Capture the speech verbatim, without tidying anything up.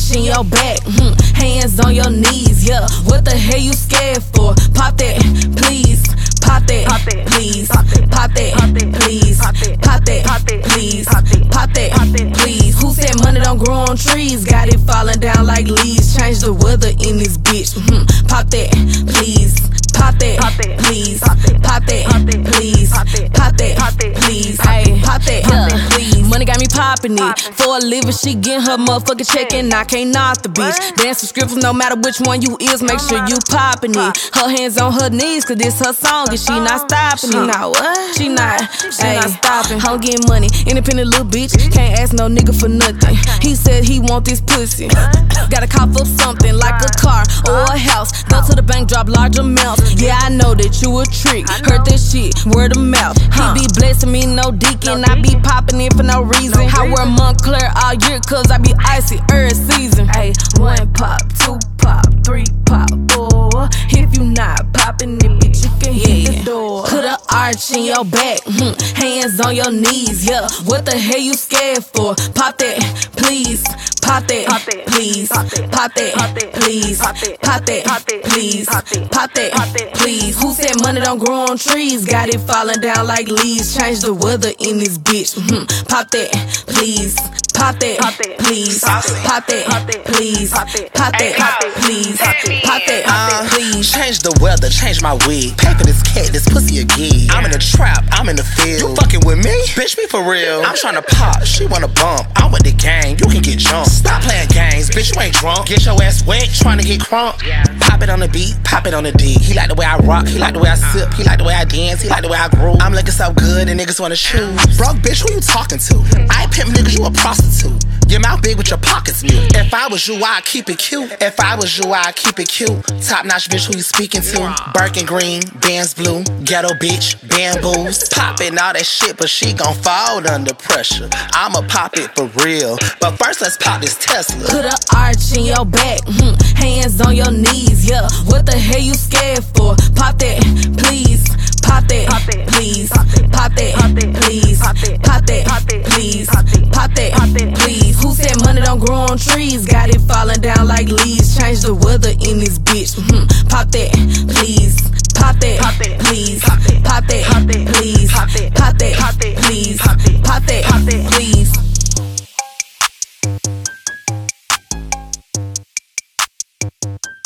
arch in your back, hmm. Hands on your knees, yeah. What the hell you scared for? Pop that, please. Pop that, Pop that, please. pop that, Pop that, pop that, please. pop that, Pop that, pop that, please. pop that, Pop that, pop that, please. Who said money don't grow on trees? Got it falling down like leaves. Change the weather in this bitch. Hmm. Pop that, please. Pop that, Pop that, please. pop that, Pop that, pop that, please. pop that, Pop that, pop that, please. pop that, Ayy, pop that, pop that, please. Money got me popping it. Poppin'. For a living, she getting her motherfucking check and I can't knock the bitch. What? Dance subscriptions, no matter which one you is, make sure you popping it. Her hands on her knees, cause this her song and she not stopping it. not what? She not, she Ayy. not stopping. I'm getting money, independent little bitch. Can't ask no nigga for nothing. He said he want this pussy. Gotta cop up something like a car or a house. Go to the bank, drop large amounts. Yeah, I know that you a trick. Heard that shit, word of mouth. He be blessing me, no deacon. I be popping it for no reason. I wear Montclair all year, cause I be icy every season. Ayy, one pop, two pop, three pop, four. If you not popping it, bitch, you can hit the door. Put a arch in your back, hmm. Hands on your knees, yeah. What the hell you scared for? Pop that, please. Pop that, Pop that, please. pop that, Pop that, pop that, please. pop that, Pop that, pop that, please. pop that, Pop that, pop that, please. Who said money don't grow on trees? Got it falling down like leaves. Change the weather in this bitch. Hmm. Pop that, please. Pop that, Pop that, please. pop Pop that, that, pop that, please. pop that, Pop that, pop that, please. pop that, Pop that, Uh, please. Change the weather, change my wig. Pay for this cat, this pussy again. I'm in the trap, I'm in the field. You fucking with me? Bitch, be for real. I'm tryna pop, she wanna bump. I'm with the gang, you can get jumped. Stop playing games, bitch, you ain't drunk. Get your ass wet, tryna get crunk. Pop it on the beat, pop it on the D. He like the way I rock, he like the way I sip, he like the way I dance, he like the way I groove. I'm looking so good and niggas wanna choose. Broke bitch, who you talking to? I ain't pimp niggas, you a prostitute. Your mouth big with your pockets mute. If I was you, I'd keep it cute. If I was you, I'd keep it cute. Top notch bitch, who you speaking to? Birkin green, Benz blue, ghetto bitch, bamboos. Poppin' all that shit, but she gon' fall under pressure. I'ma pop it for real. But first, let's pop this Tesla. Put a arch in your back, hmm. Hands on your knees, yeah. What the hell you scared for? Pop that, please. Pop that, Pop that, please. pop that, Pop that, pop that, please. pop that, Pop that, pop that, please. pop that, Pop that, pop that, please. Who said money don't grow on trees? Got it falling down like leaves. Change the weather in this bitch. Hmm. Pop that, please. Pop that, Pop that, please. pop that, Pop that, pop that, please. pop that, Pop that, pop that, please. pop that, Pop that, pop that, please.